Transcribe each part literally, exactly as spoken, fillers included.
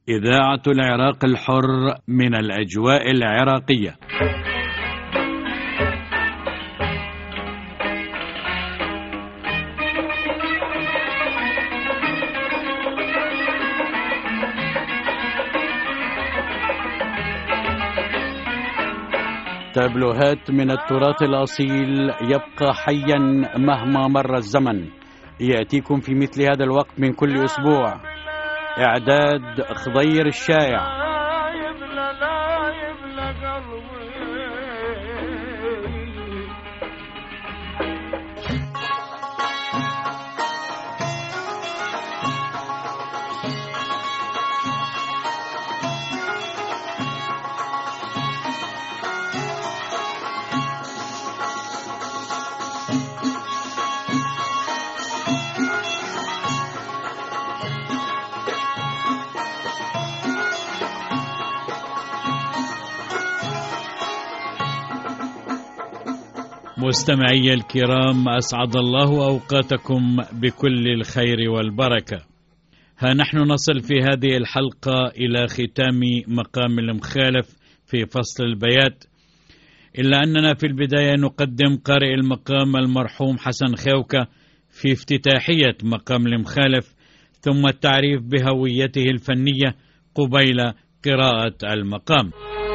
إذاعة العراق الحر من الأجواء العراقية. تابلوهات من التراث الأصيل يبقى حيا مهما مر الزمن، يأتيكم في مثل هذا الوقت من كل أسبوع. إعداد خضير الشايع. مستمعي الكرام، أسعد الله أوقاتكم بكل الخير والبركة. ها نحن نصل في هذه الحلقة إلى ختام مقام المخالف في فصل البيات، إلا أننا في البداية نقدم قارئ المقام المرحوم حسن خيوكة في افتتاحية مقام المخالف، ثم التعريف بهويته الفنية قبيل قراءة المقام.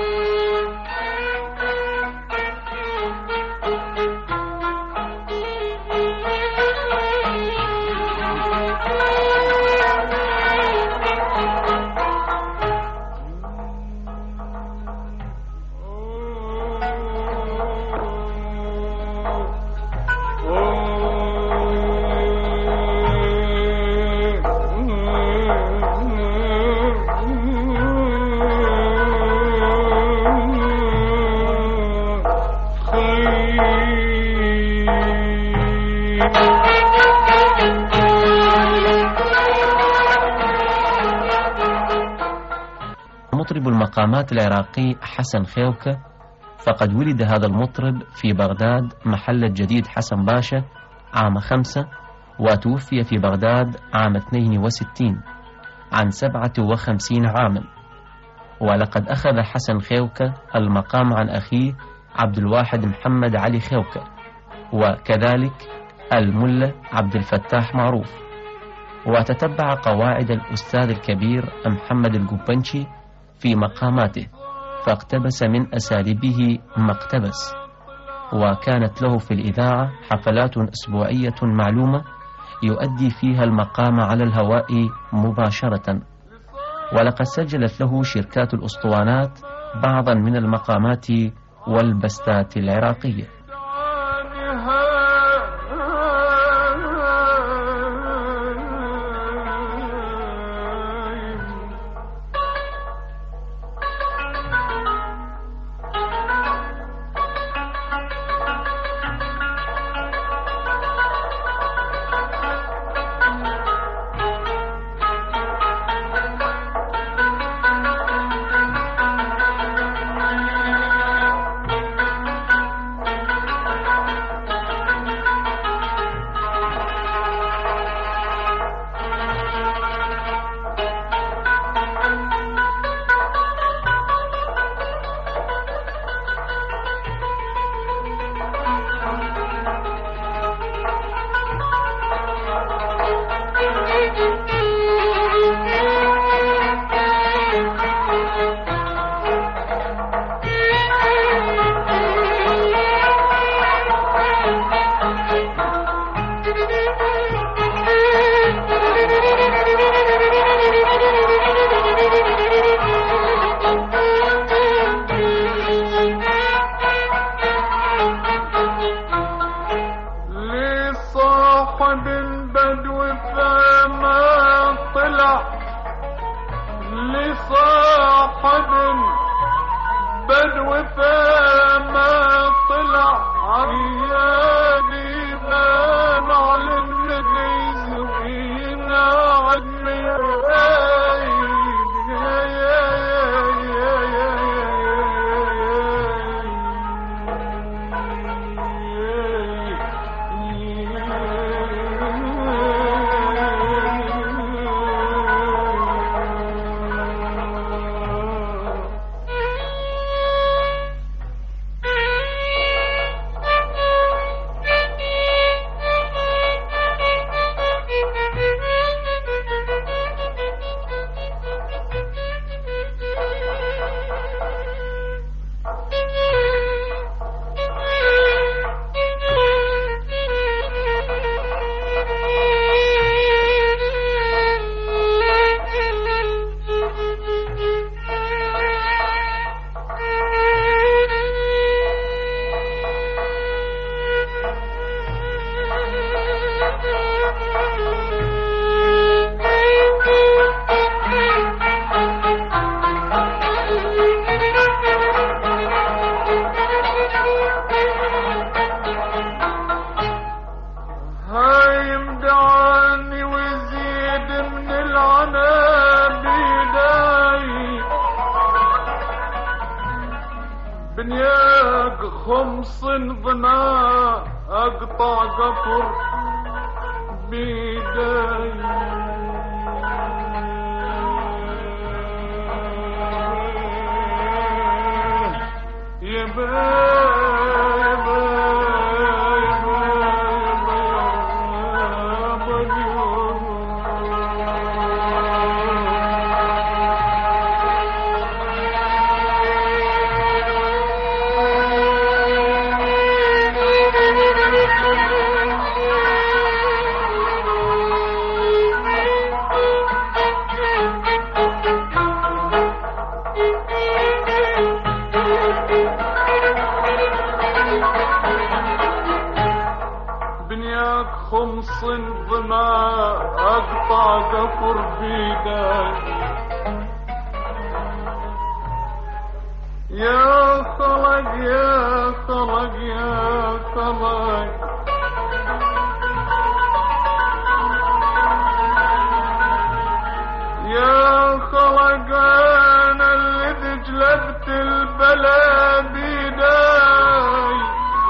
مطرب المقامات العراقي حسن خيوكة، فقد ولد هذا المطرب في بغداد محلة جديد حسن باشا عام خمسة، وتوفي في بغداد عام اثنين وستين عن سبعة وخمسين عاما. ولقد أخذ حسن خيوكة المقام عن أخيه عبد الواحد محمد علي خيوكة، وكذلك الملة عبد الفتاح معروف، وتتبع قواعد الأستاذ الكبير محمد القبنشي في مقاماته، فاقتبس من أساليبه ما اقتبس. وكانت له في الإذاعة حفلات أسبوعية معلومة يؤدي فيها المقام على الهواء مباشرة، ولقد سجلت له شركات الأسطوانات بعضا من المقامات والبستات العراقية. خمس ظما أقطع قفر بيداي يا خمس ظما أقطع قفر بيداي يا خلق يا خلق يا خلق يا خلق أنا اللي جلبت البلا بيداي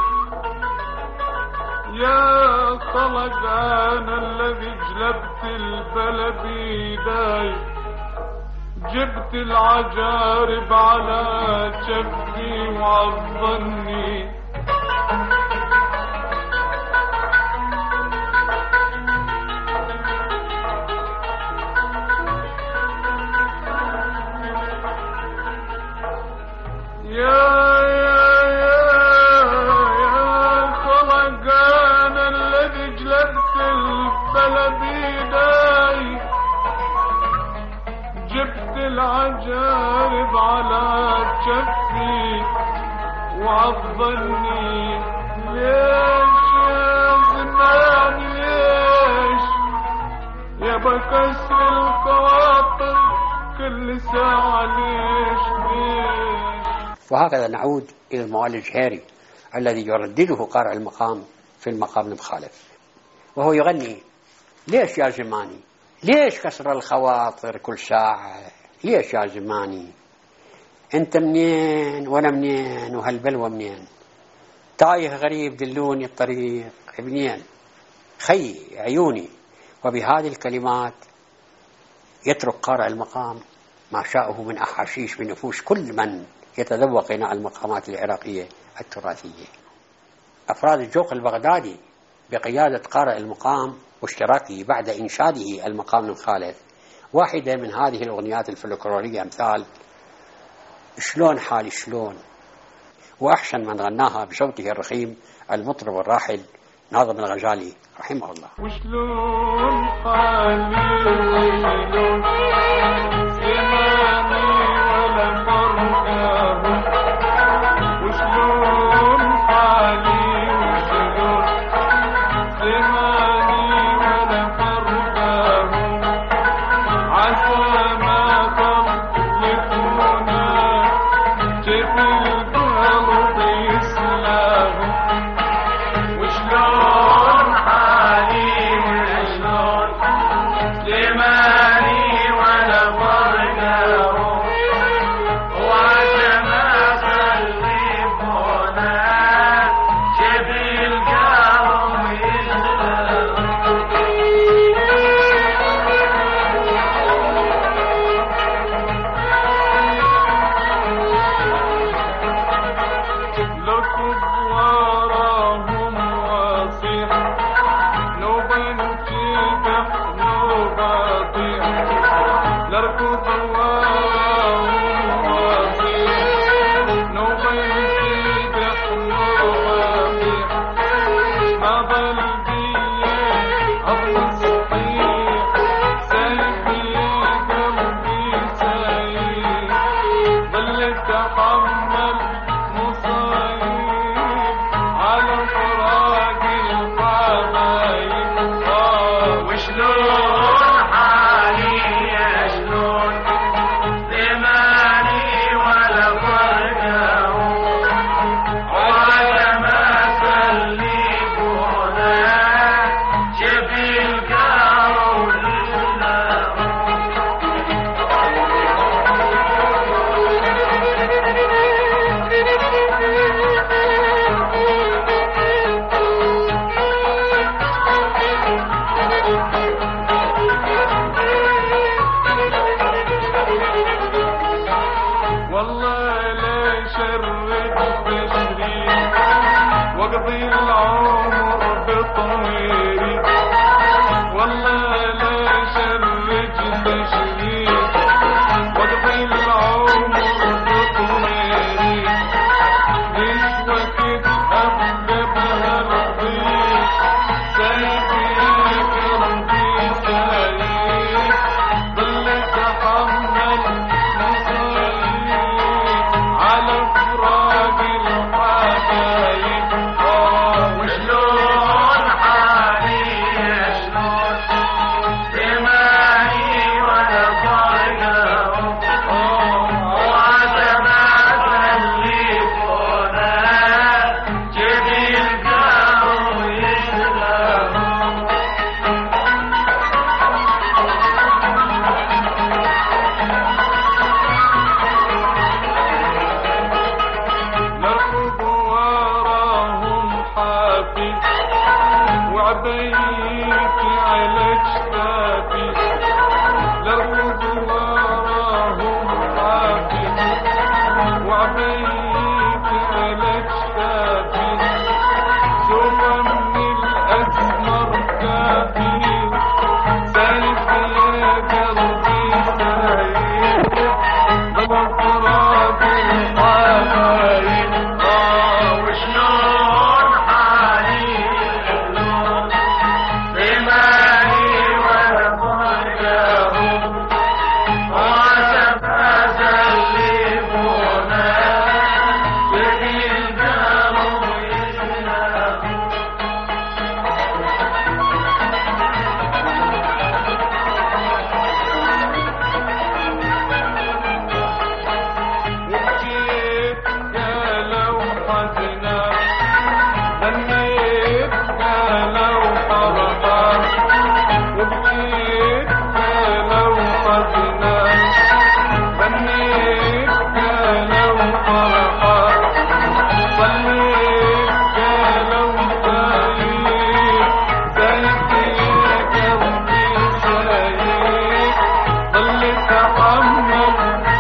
يا خلق أنا الذي جلبت البلا بيداي جبت العجارب على جفي وعظني يا العجارب على كفي وعظني ليش يا زمان ليش يا بكسر الخواطر كل ساعة ليش ليش. وهكذا نعود إلى المعالج هاري الذي يردده قارئ المقام في المقام المخالف وهو يغني ليش يا زماني ليش كسر الخواطر كل ساعة ليش يا زماني انت منين وانا منين وهالبلوى منين تايه غريب دلوني الطريق ابنين خي عيوني. وبهذه الكلمات يترك قارئ المقام ما شاءه من أحاشيش بنفوس كل من يتذوق غناء المقامات العراقية التراثية. أفراد الجوق البغدادي بقيادة قارئ المقام واشتراكه بعد إنشاده المقام المخالف واحدة من هذه الأغنيات الفلكلورية أمثال شلون حالي شلون، وأحسن من غناها بصوته الرخيم المطرب الراحل ناظم الغزالي رحمه الله. وشلون حالي وشلون زماني ولا مرقاه وشلون حالي وشلون زماني ولا مرقاه عسى ما خلفونا جف القلب يسلاه وشلون حالي وشلون زماني ولا مرقاه وعسى ما خلفونا جف القلب يسلاه. لكب وراهم واصيح نوبنتي بحنوباتي لركض وراهم واصيح نوبنتي بحنوباتي ما ضل بيا أرض صحيح سيفي قلبي سيف ظلت أحمل مصايب على فراق الحبايب. وشلون حالي يا شلون زماني ولا فرقه ولا ما سليبونا شفي القارب يسلاه. واقضي العمر بطويري والله لا شرج تشريك واقضي العمر بطويري ليش وقت أبقى بهالضيق سايبي قلبي سايق ضلت أحمل مصايب على فراق الحبايب آه وشلون حالي شلون بماني ولا ضايقهم وعتبات اللي فونا جبيل قالوا يسلموا نركض وراهم حافي وعبيك على اجتافي نركض وراهم حافي وعبيك على اجتافي شوف من الأزمر كافي سايب يا قلبي سايب بمفرق الحبايب آه وشلون حالي شلون بماني ولا ضايقهم وعتبات اللي فونا جبيل قالوا يسلموا وبكيت قالوا حزنا غنيت قالوا فرحان وبكيت قالوا حزنا غنيت قالوا فرحان صليت قالوا سايق سايق يا قلبي سايق ضلت أحمل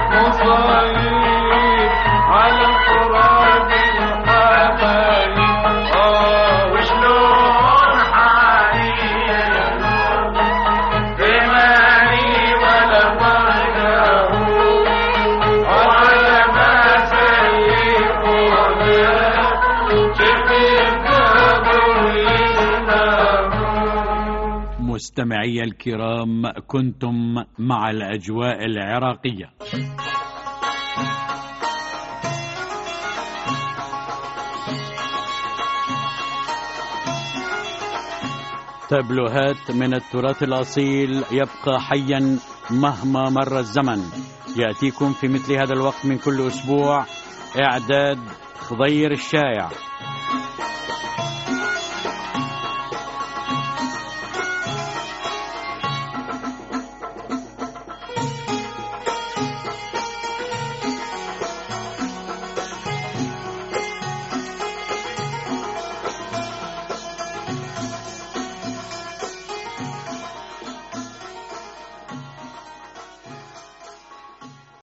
مصايب على فراق الحبايب آه وشلون حالي شلون بماني ولا ضايقهم وعلى ما سيفونا جبيل قالوا يسلموا. مستمعي الكرام، كنتم مع الأجواء العراقية. تابلوهات من التراث الأصيل يبقى حيا مهما مر الزمن. يأتيكم في مثل هذا الوقت من كل أسبوع. إعداد خضير الشايع،